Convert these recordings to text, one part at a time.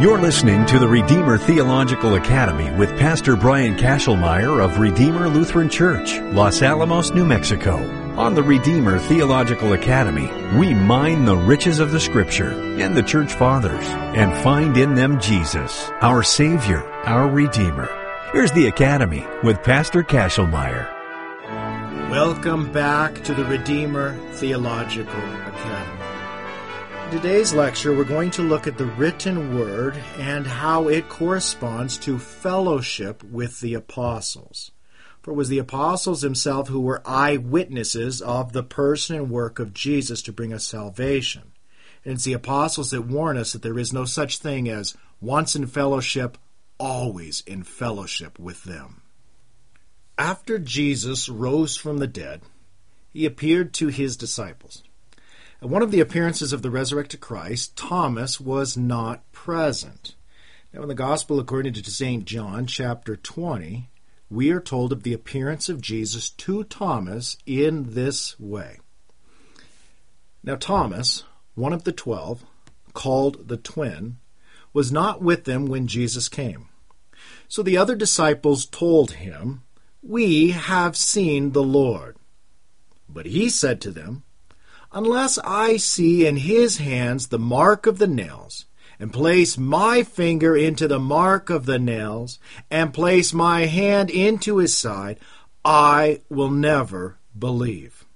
You're listening to the Redeemer Theological Academy with Pastor Brian Kashelmeyer of Redeemer Lutheran Church, Los Alamos, New Mexico. On the Redeemer Theological Academy, we mine the riches of the Scripture and the Church Fathers and find in them Jesus, our Savior, our Redeemer. Here's the Academy with Pastor Kashelmeyer. Welcome back to the Redeemer Theological Academy. In today's lecture, we're going to look at the written word and how it corresponds to fellowship with the apostles. For it was the apostles themselves who were eyewitnesses of the person and work of Jesus to bring us salvation. And it's the apostles that warn us that there is no such thing as once in fellowship, always in fellowship with them. After Jesus rose from the dead, he appeared to his disciples. At one of the appearances of the resurrected Christ, Thomas was not present. Now, in the Gospel according to St. John, chapter 20, we are told of the appearance of Jesus to Thomas in this way. Now, Thomas, one of the 12, called the twin, was not with them when Jesus came. So the other disciples told him, "We have seen the Lord." But he said to them, "Unless I see in his hands the mark of the nails, and place my finger into the mark of the nails, and place my hand into his side, I will never believe."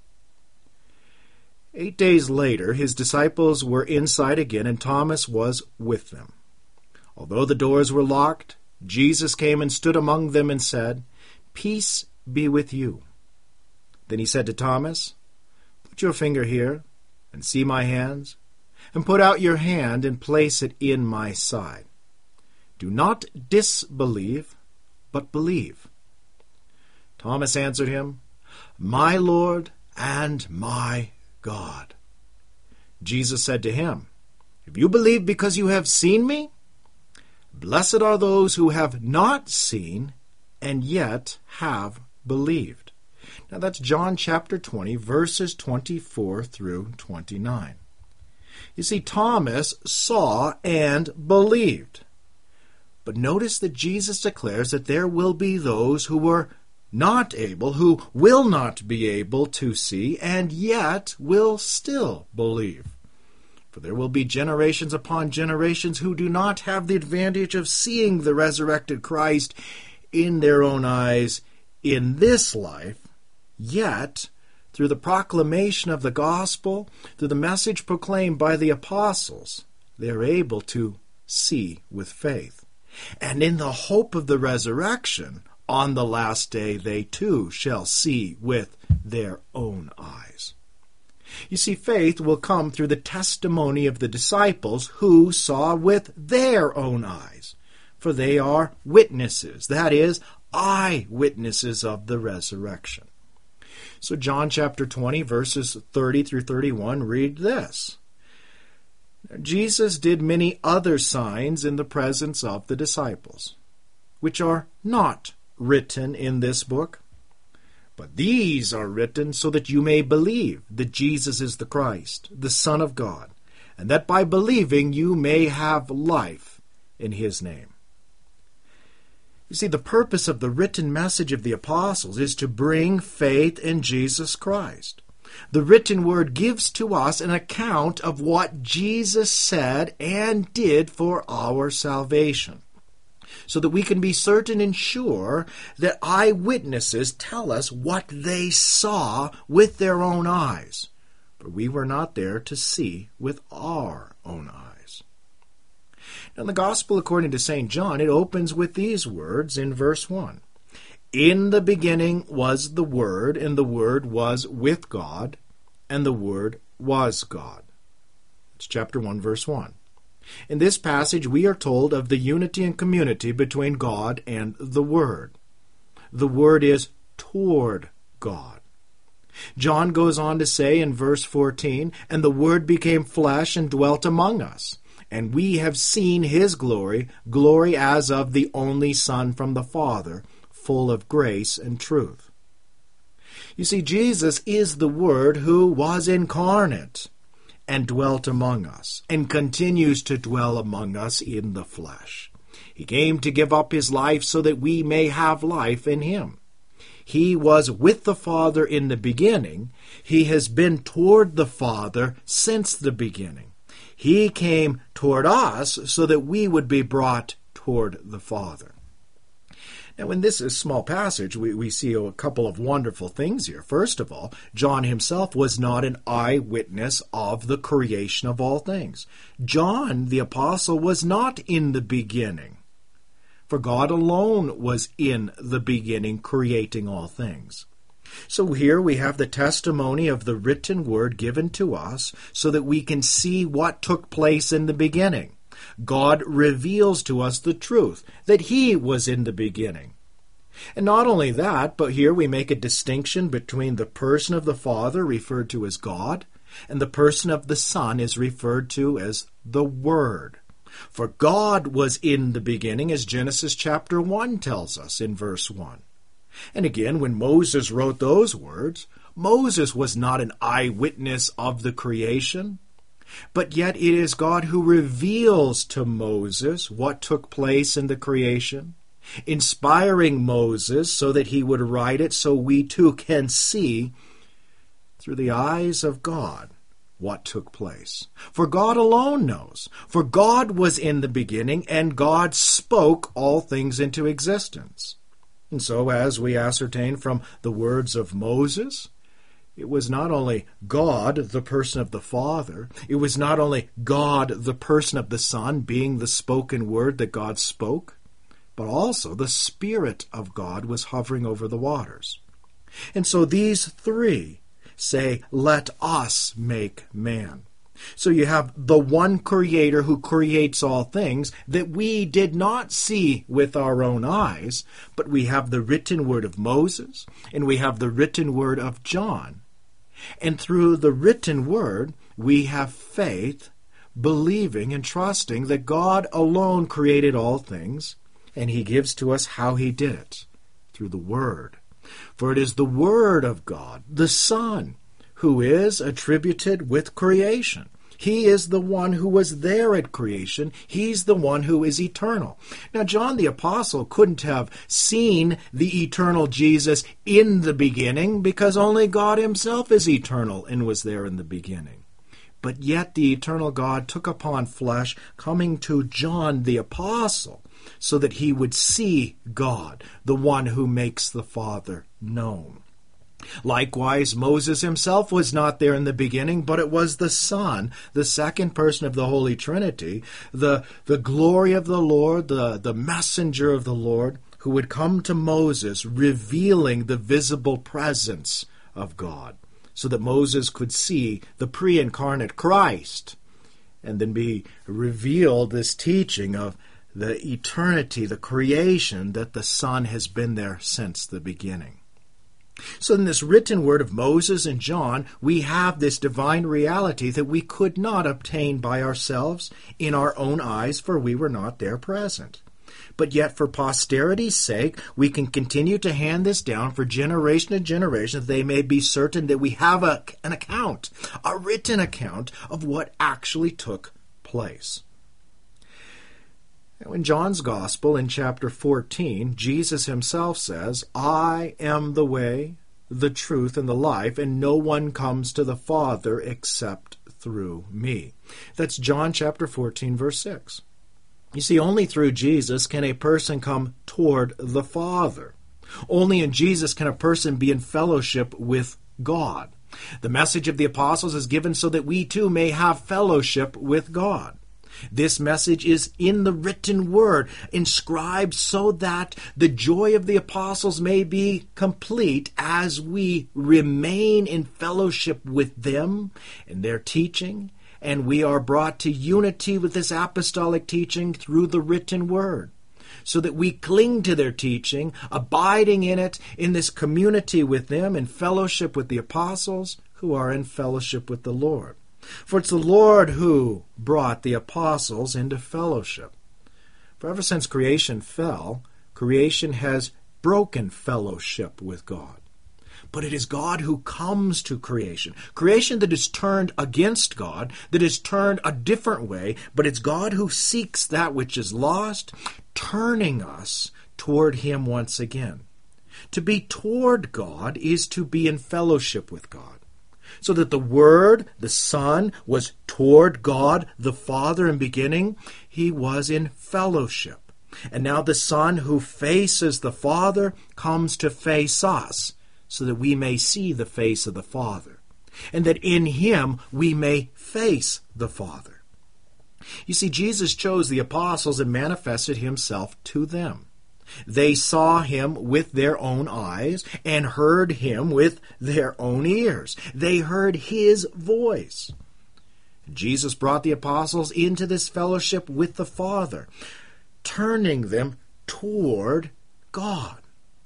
8 days later, his disciples were inside again, and Thomas was with them. Although the doors were locked, Jesus came and stood among them and said, "Peace be with you." Then he said to Thomas, "Put your finger here, and see my hands, and put out your hand and place it in my side. Do not disbelieve, but believe." Thomas answered him, "My Lord and my God." Jesus said to him, "Have you believed because you have seen me? Blessed are those who have not seen and yet have believed." Now that's John chapter 20, verses 24 through 29. You see, Thomas saw and believed. But notice that Jesus declares that there will be those who were not able, who will not be able to see, and yet will still believe. For there will be generations upon generations who do not have the advantage of seeing the resurrected Christ in their own eyes in this life, yet, through the proclamation of the gospel, through the message proclaimed by the apostles, they are able to see with faith. And in the hope of the resurrection, on the last day they too shall see with their own eyes. You see, faith will come through the testimony of the disciples who saw with their own eyes, for they are witnesses, that is, eyewitnesses of the resurrection. So John chapter 20, verses 30 through 31 read this. Jesus did many other signs in the presence of the disciples, which are not written in this book. But these are written so that you may believe that Jesus is the Christ, the Son of God, and that by believing you may have life in his name. You see, the purpose of the written message of the apostles is to bring faith in Jesus Christ. The written word gives to us an account of what Jesus said and did for our salvation, so that we can be certain and sure that eyewitnesses tell us what they saw with their own eyes, for we were not there to see with our own eyes. Now, in the Gospel according to St. John, it opens with these words in verse 1. "In the beginning was the Word, and the Word was with God, and the Word was God." It's chapter 1, verse 1. In this passage, we are told of the unity and community between God and the Word. The Word is toward God. John goes on to say in verse 14, "And the Word became flesh and dwelt among us. And we have seen his glory, glory as of the only Son from the Father, full of grace and truth." You see, Jesus is the Word who was incarnate. and dwelt among us, and continues to dwell among us in the flesh. He came to give up his life so that we may have life in him. He was with the Father in the beginning. He has been toward the Father since the beginning. He came toward us so that we would be brought toward the Father. Now, in this small passage, we see a couple of wonderful things here. First of all, John himself was not an eyewitness of the creation of all things. John, the apostle, was not in the beginning, for God alone was in the beginning, creating all things. So here we have the testimony of the written word given to us so that we can see what took place in the beginning. God reveals to us the truth, that he was in the beginning. And not only that, but here we make a distinction between the person of the Father, referred to as God, and the person of the Son is referred to as the Word. For God was in the beginning, as Genesis chapter 1 tells us in verse 1. And again, when Moses wrote those words, Moses was not an eyewitness of the creation, but yet it is God who reveals to Moses what took place in the creation, inspiring Moses so that he would write it so we too can see through the eyes of God what took place. For God alone knows. For God was in the beginning, and God spoke all things into existence. And so, as we ascertain from the words of Moses, it was not only God, the person of the Father, it was not only God, the person of the Son, being the spoken word that God spoke, but also the Spirit of God was hovering over the waters. And so these three say, let us make man. So you have the one Creator who creates all things that we did not see with our own eyes, but we have the written word of Moses, and we have the written word of John. And through the written word, we have faith, believing and trusting that God alone created all things, and he gives to us how he did it, through the Word. For it is the Word of God, the Son, who is attributed with creation. He is the one who was there at creation. He's the one who is eternal. Now, John the Apostle couldn't have seen the eternal Jesus in the beginning because only God himself is eternal and was there in the beginning. But yet the eternal God took upon flesh, coming to John the Apostle, so that he would see God, the one who makes the Father known. Likewise, Moses himself was not there in the beginning, but it was the Son, the second person of the Holy Trinity, the glory of the Lord, the messenger of the Lord, who would come to Moses, revealing the visible presence of God, so that Moses could see the pre-incarnate Christ, and then be revealed this teaching of the eternity, the creation, that the Son has been there since the beginning. So in this written word of Moses and John, we have this divine reality that we could not obtain by ourselves in our own eyes, for we were not there present. But yet for posterity's sake, we can continue to hand this down for generation to generation, that they may be certain that we have an account, a written account of what actually took place. Now, in John's Gospel, in chapter 14, Jesus himself says, I am the way, the truth, and the life, and no one comes to the Father except through me. That's John chapter 14, verse 6. You see, only through Jesus can a person come toward the Father. Only in Jesus can a person be in fellowship with God. The message of the apostles is given so that we too may have fellowship with God. This message is in the written word, inscribed so that the joy of the apostles may be complete as we remain in fellowship with them and their teaching, and we are brought to unity with this apostolic teaching through the written word, so that we cling to their teaching, abiding in it, in this community with them, in fellowship with the apostles who are in fellowship with the Lord. For it's the Lord who brought the apostles into fellowship. For ever since creation fell, creation has broken fellowship with God. but it is God who comes to creation. Creation that is turned against God, that is turned a different way, but it's God who seeks that which is lost, turning us toward Him once again. To be toward God is to be in fellowship with God. So that the Word, the Son, was toward God, the Father in beginning, He was in fellowship. And now the Son who faces the Father comes to face us, so that we may see the face of the Father, and that in Him we may face the Father. You see, Jesus chose the apostles and manifested Himself to them. They saw Him with their own eyes and heard Him with their own ears. They heard His voice. Jesus brought the apostles into this fellowship with the Father, turning them toward God.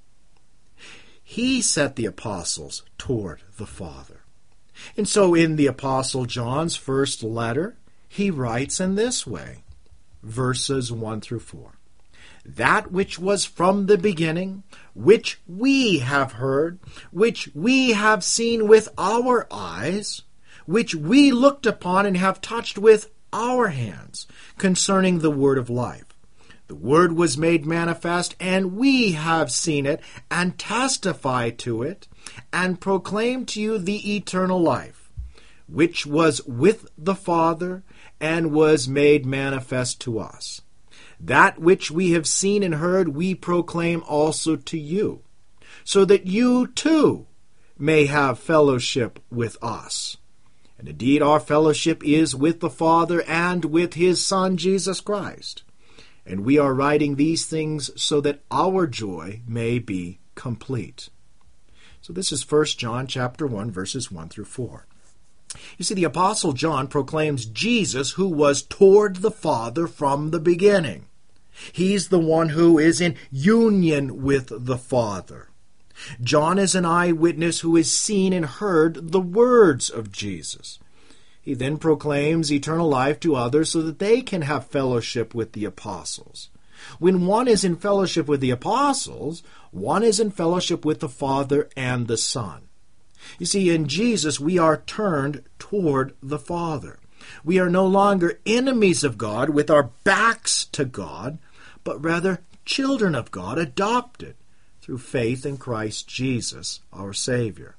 He set the apostles toward the Father. And so in the Apostle John's first letter, he writes in this way, verses 1 through 4. That which was from the beginning, which we have heard, which we have seen with our eyes, which we looked upon and have touched with our hands, concerning the word of life. The Word was made manifest, and we have seen it, and testify to it, and proclaim to you the eternal life, which was with the Father, and was made manifest to us. That which we have seen and heard we proclaim also to you, so that you too may have fellowship with us. And indeed our fellowship is with the Father and with His Son Jesus Christ. And we are writing these things so that our joy may be complete. So this is 1 John chapter 1, verses 1 through 4. You see, the Apostle John proclaims Jesus who was toward the Father from the beginning. He's the one who is in union with the Father. John is an eyewitness who has seen and heard the words of Jesus. He then proclaims eternal life to others so that they can have fellowship with the apostles. When one is in fellowship with the apostles, one is in fellowship with the Father and the Son. You see, in Jesus we are turned toward the Father. We are no longer enemies of God with our backs to God, but rather children of God, adopted through faith in Christ Jesus, our Savior.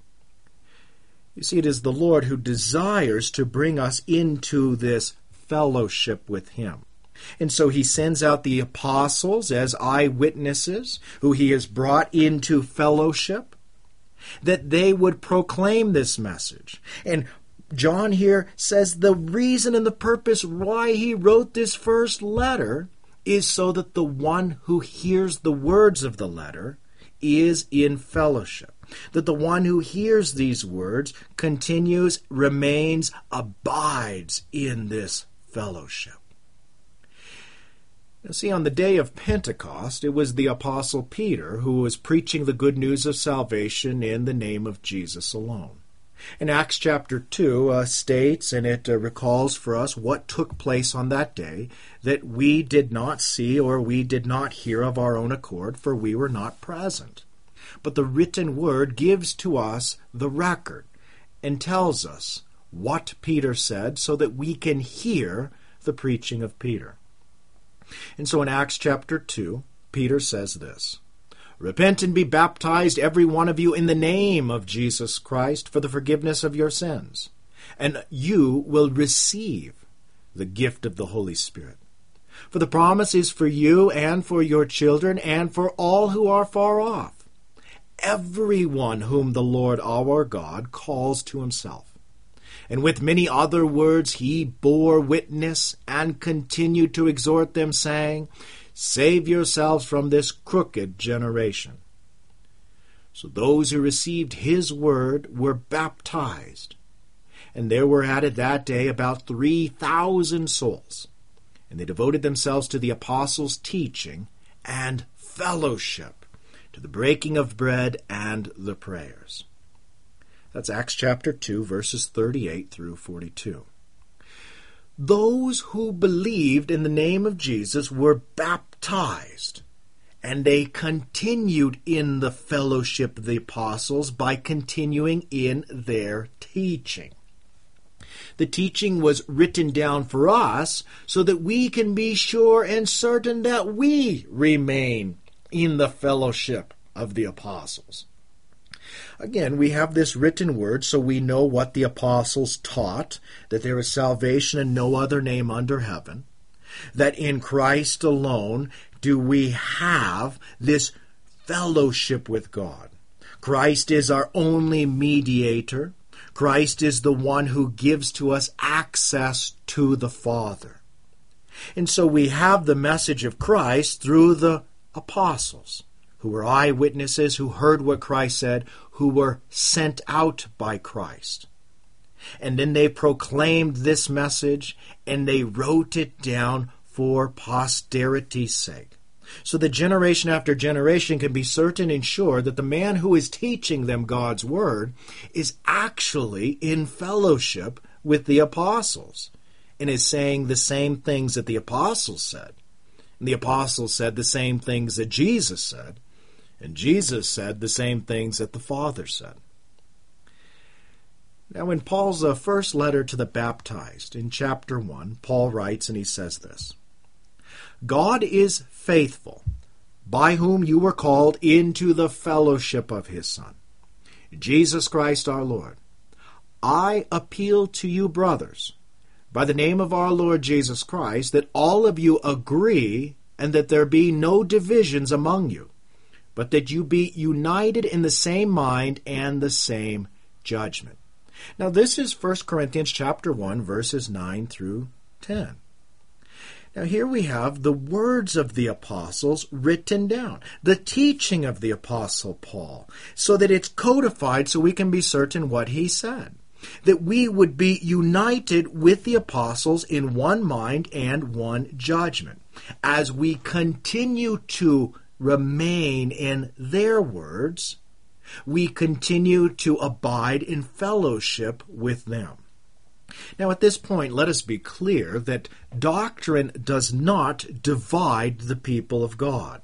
You see, it is the Lord who desires to bring us into this fellowship with Him. And so He sends out the apostles as eyewitnesses who He has brought into fellowship, that they would proclaim this message. And John here says the reason and the purpose why he wrote this first letter is so that the one who hears the words of the letter is in fellowship. That the one who hears these words continues, remains, abides in this fellowship. Now, see, on the day of Pentecost, it was the Apostle Peter who was preaching the good news of salvation in the name of Jesus alone. In Acts chapter 2 states, and it recalls for us what took place on that day, that we did not see or we did not hear of our own accord, for we were not present. But the written word gives to us the record and tells us what Peter said so that we can hear the preaching of Peter. And so in Acts chapter 2, Peter says this, Repent and be baptized, every one of you, in the name of Jesus Christ for the forgiveness of your sins, and you will receive the gift of the Holy Spirit. For the promise is for you and for your children and for all who are far off, everyone whom the Lord our God calls to Himself. And with many other words he bore witness and continued to exhort them, saying, Save yourselves from this crooked generation. So those who received His word were baptized, and there were added that day about 3,000 souls. And they devoted themselves to the apostles' teaching and fellowship, to the breaking of bread and the prayers. That's Acts chapter 2, verses 38 through 42. Those who believed in the name of Jesus were baptized, And they continued in the fellowship of the apostles by continuing in their teaching. The teaching was written down for us so that we can be sure and certain that we remain in the fellowship of the apostles. Again, we have this written word so we know what the apostles taught, that there is salvation in no other name under heaven, that in Christ alone do we have this fellowship with God. Christ is our only mediator. Christ is the one who gives to us access to the Father. And so we have the message of Christ through the apostles, who were eyewitnesses, who heard what Christ said, who were sent out by Christ. And then they proclaimed this message, and they wrote it down for posterity's sake. So that generation after generation can be certain and sure that the man who is teaching them God's Word is actually in fellowship with the apostles and is saying the same things that the apostles said. And the apostles said the same things that Jesus said. And Jesus said the same things that the Father said. Now, in Paul's first letter to the baptized, in chapter 1, Paul writes, and he says this: God is faithful, by whom you were called into the fellowship of his Son, Jesus Christ our Lord. I appeal to you, brothers, by the name of our Lord Jesus Christ, that all of you agree, and that there be no divisions among you, but that you be united in the same mind and the same judgment. Now, this is 1 Corinthians chapter 1, verses 9 through 10. Now, here we have the words of the apostles written down, the teaching of the apostle Paul, so that it's codified so we can be certain what he said, that we would be united with the apostles in one mind and one judgment, as we continue to remain in their words, we continue to abide in fellowship with them. Now, at this point, let us be clear that doctrine does not divide the people of God.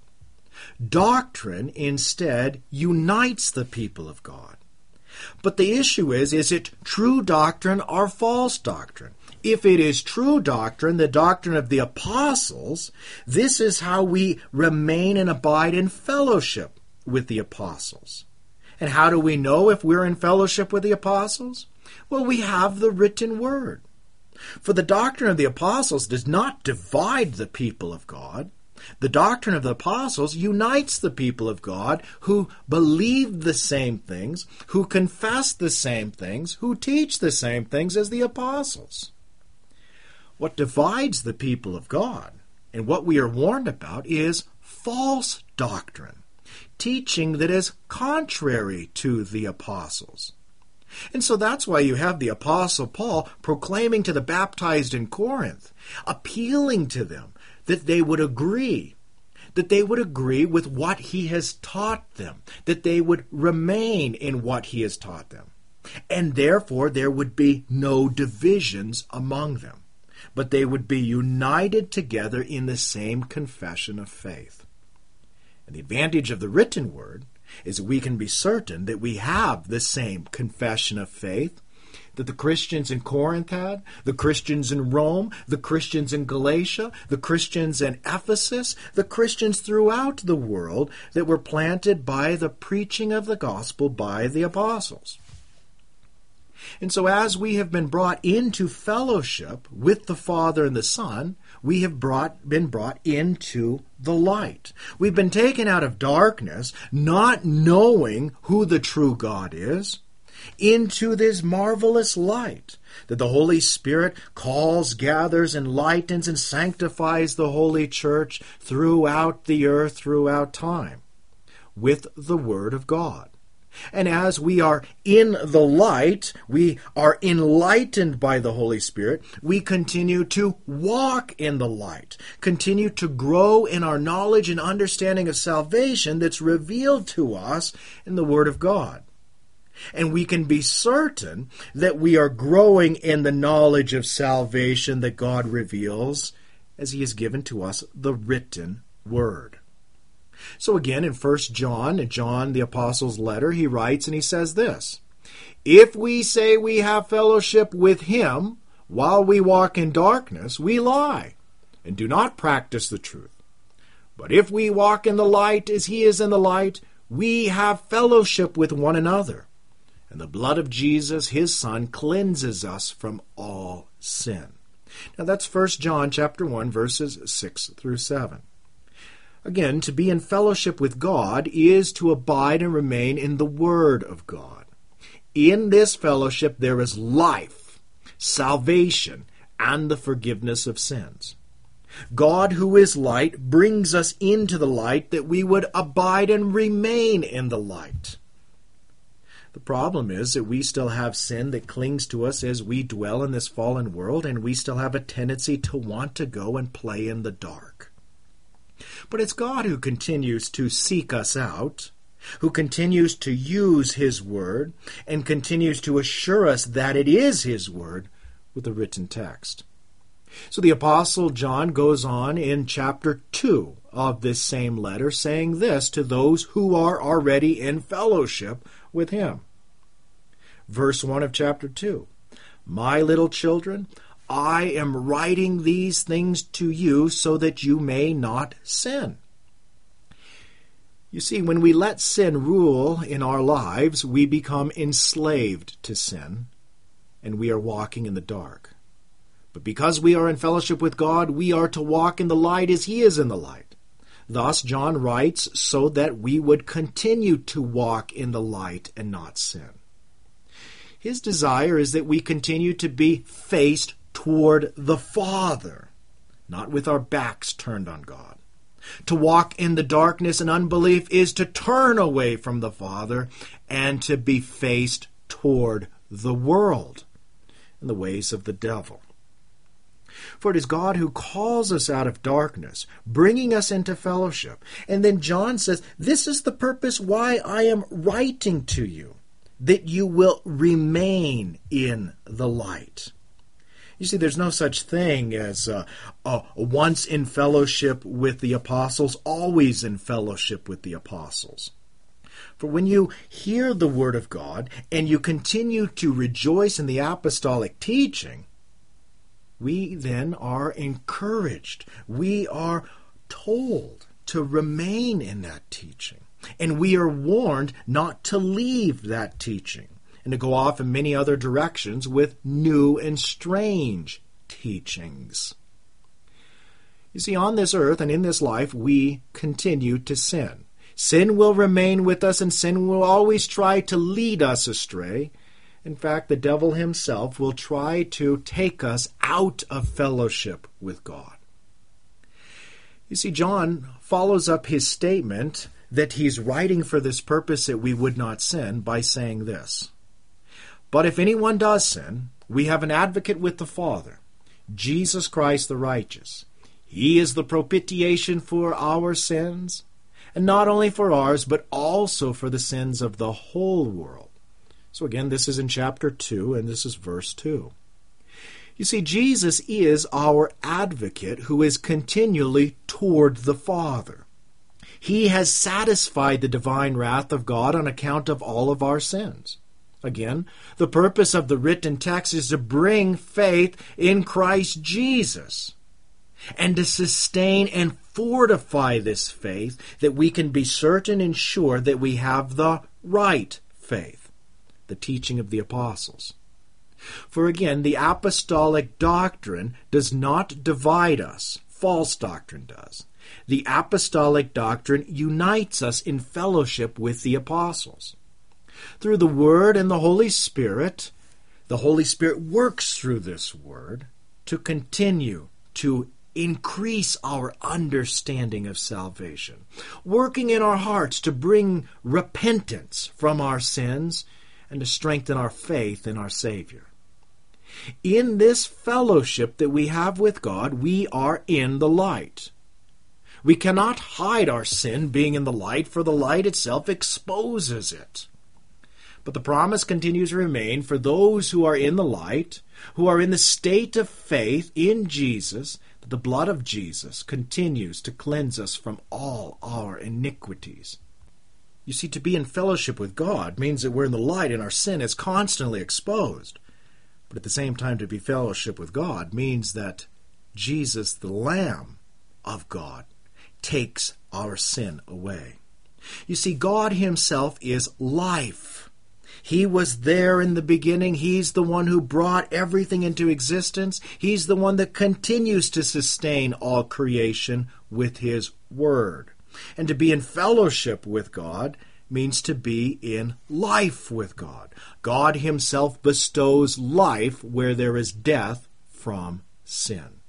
Doctrine, instead, unites the people of God. But the issue is it true doctrine or false doctrine? If it is true doctrine, the doctrine of the apostles, this is how we remain and abide in fellowship with the apostles. And how do we know if we're in fellowship with the apostles? Well, we have the written word. For the doctrine of the apostles does not divide the people of God. The doctrine of the apostles unites the people of God who believe the same things, who confess the same things, who teach the same things as the apostles. What divides the people of God, and what we are warned about, is false doctrine, teaching that is contrary to the apostles. And so that's why you have the Apostle Paul proclaiming to the baptized in Corinth, appealing to them that they would agree with what he has taught them, that they would remain in what he has taught them. And therefore there would be no divisions among them, but they would be united together in the same confession of faith. And the advantage of the written word is that we can be certain that we have the same confession of faith that the Christians in Corinth had, the Christians in Rome, the Christians in Galatia, the Christians in Ephesus, the Christians throughout the world that were planted by the preaching of the gospel by the apostles. And so as we have been brought into fellowship with the Father and the Son, we have been brought into the light. We've been taken out of darkness, not knowing who the true God is, into this marvelous light that the Holy Spirit calls, gathers, enlightens, and sanctifies the Holy Church throughout the earth, throughout time, with the Word of God. And as we are in the light, we are enlightened by the Holy Spirit, we continue to walk in the light, continue to grow in our knowledge and understanding of salvation that's revealed to us in the Word of God. And we can be certain that we are growing in the knowledge of salvation that God reveals as He has given to us the written Word. So again, in 1 John the Apostle's letter, he writes and he says this, "If we say we have fellowship with him while we walk in darkness, we lie and do not practice the truth. But if we walk in the light as he is in the light, we have fellowship with one another. And the blood of Jesus, his Son, cleanses us from all sin." Now that's 1 John chapter 1, verses 6 through 7. Again, to be in fellowship with God is to abide and remain in the Word of God. In this fellowship there is life, salvation, and the forgiveness of sins. God, who is light, brings us into the light that we would abide and remain in the light. The problem is that we still have sin that clings to us as we dwell in this fallen world, and we still have a tendency to want to go and play in the dark. But it's God who continues to seek us out, who continues to use his word, and continues to assure us that it is his word with the written text. So the Apostle John goes on in chapter 2 of this same letter, saying this to those who are already in fellowship with him. Verse 1 of chapter 2, "My little children, I am writing these things to you so that you may not sin." You see, when we let sin rule in our lives, we become enslaved to sin, and we are walking in the dark. But because we are in fellowship with God, we are to walk in the light as he is in the light. Thus, John writes so that we would continue to walk in the light and not sin. His desire is that we continue to be faced toward the Father, not with our backs turned on God. To walk in the darkness and unbelief is to turn away from the Father and to be faced toward the world and the ways of the devil. For it is God who calls us out of darkness, bringing us into fellowship. And then John says, this is the purpose why I am writing to you, that you will remain in the light. You see, there's no such thing as once in fellowship with the apostles, always in fellowship with the apostles. For when you hear the word of God and you continue to rejoice in the apostolic teaching, we then are encouraged. We are told to remain in that teaching. And we are warned not to leave that teaching and to go off in many other directions with new and strange teachings. You see, on this earth and in this life, we continue to sin. Sin will remain with us, and sin will always try to lead us astray. In fact, the devil himself will try to take us out of fellowship with God. You see, John follows up his statement that he's writing for this purpose that we would not sin by saying this. But if anyone does sin, we have an advocate with the Father, Jesus Christ the righteous. He is the propitiation for our sins, and not only for ours, but also for the sins of the whole world. So again, this is in chapter 2, and this is verse 2. You see, Jesus is our advocate who is continually toward the Father. He has satisfied the divine wrath of God on account of all of our sins. Again, the purpose of the written text is to bring faith in Christ Jesus and to sustain and fortify this faith that we can be certain and sure that we have the right faith, the teaching of the apostles. For again, the apostolic doctrine does not divide us. False doctrine does. The apostolic doctrine unites us in fellowship with the apostles. Through the Word and the Holy Spirit works through this Word to continue to increase our understanding of salvation, working in our hearts to bring repentance from our sins and to strengthen our faith in our Savior. In this fellowship that we have with God, we are in the light. We cannot hide our sin being in the light, for the light itself exposes it. But the promise continues to remain for those who are in the light, who are in the state of faith in Jesus, The blood of Jesus continues to cleanse us from all our iniquities. You see, to be in fellowship with God means that we're in the light and our sin is constantly exposed. But at the same time, to be fellowship with God means that Jesus, the Lamb of God, takes our sin away. You see, God himself is life. He was there in the beginning. He's the one who brought everything into existence. He's the one that continues to sustain all creation with his word. And to be in fellowship with God means to be in life with God. God himself bestows life where there is death from sin.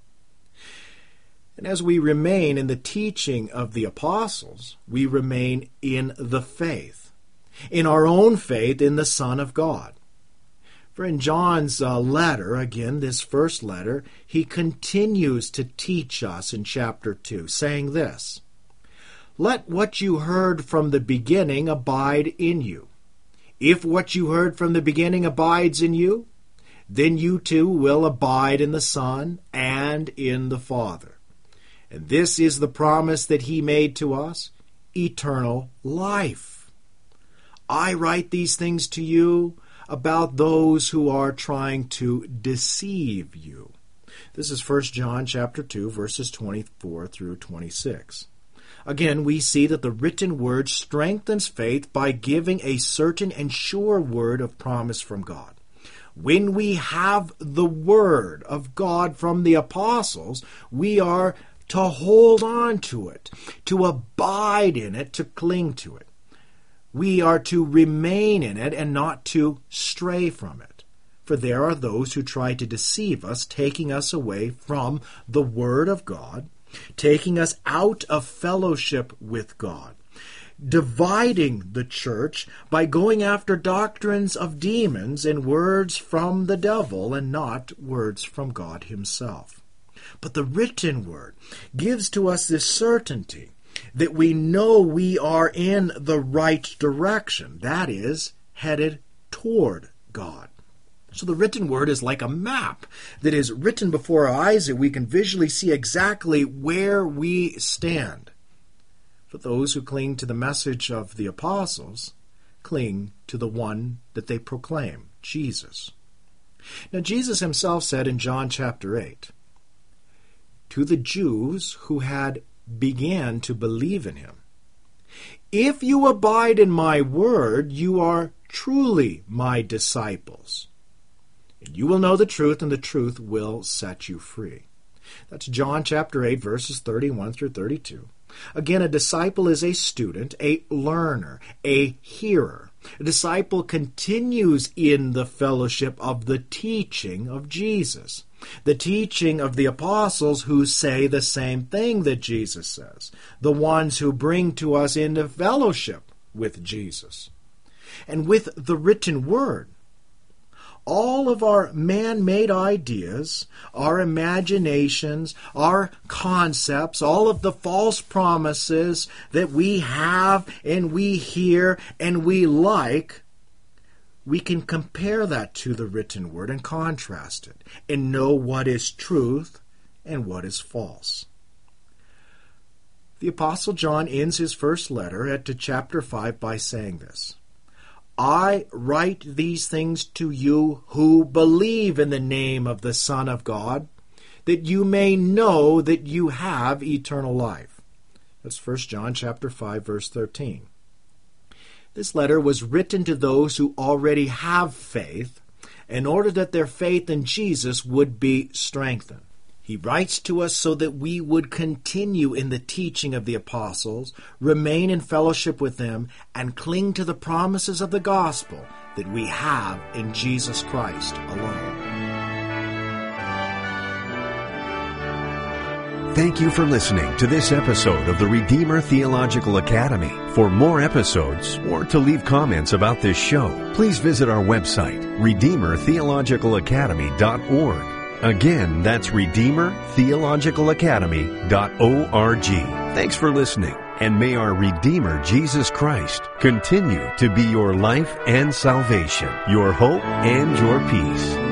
And as we remain in the teaching of the apostles, we remain in the faith, in our own faith in the Son of God. For in John's letter, again, this first letter, he continues to teach us in chapter 2, saying this, "Let what you heard from the beginning abide in you. If what you heard from the beginning abides in you, then you too will abide in the Son and in the Father. And this is the promise that he made to us, eternal life. I write these things to you about those who are trying to deceive you." This is 1 John chapter 2, verses 24 through 26. Again, we see that the written word strengthens faith by giving a certain and sure word of promise from God. When we have the word of God from the apostles, we are to hold on to it, to abide in it, to cling to it. We are to remain in it and not to stray from it. For there are those who try to deceive us, taking us away from the Word of God, taking us out of fellowship with God, dividing the church by going after doctrines of demons and words from the devil and not words from God himself. But the written word gives to us this certainty that we know we are in the right direction, that is, headed toward God. So the written word is like a map that is written before our eyes that we can visually see exactly where we stand. For those who cling to the message of the apostles, cling to the one that they proclaim, Jesus. Now Jesus himself said in John chapter 8, to the Jews who had began to believe in him, "If you abide in my word, you are truly my disciples. And you will know the truth, and the truth will set you free." That's John chapter 8, verses 31 through 32. Again, a disciple is a student, a learner, a hearer. A disciple continues in the fellowship of the teaching of Jesus, the teaching of the apostles who say the same thing that Jesus says, the ones who bring to us into fellowship with Jesus. And with the written word, all of our man-made ideas, our imaginations, our concepts, all of the false promises that we have and we hear and we like, we can compare that to the written word and contrast it and know what is truth and what is false. The Apostle John ends his first letter to chapter 5 by saying this, "I write these things to you who believe in the name of the Son of God, that you may know that you have eternal life." That's 1 John chapter 5, verse 13. This letter was written to those who already have faith, in order that their faith in Jesus would be strengthened. He writes to us so that we would continue in the teaching of the apostles, remain in fellowship with them, and cling to the promises of the gospel that we have in Jesus Christ alone. Thank you for listening to this episode of the Redeemer Theological Academy. For more episodes or to leave comments about this show, please visit our website, redeemertheologicalacademy.org. Again, that's redeemertheologicalacademy.org. Thanks for listening, and may our Redeemer Jesus Christ continue to be your life and salvation, your hope and your peace.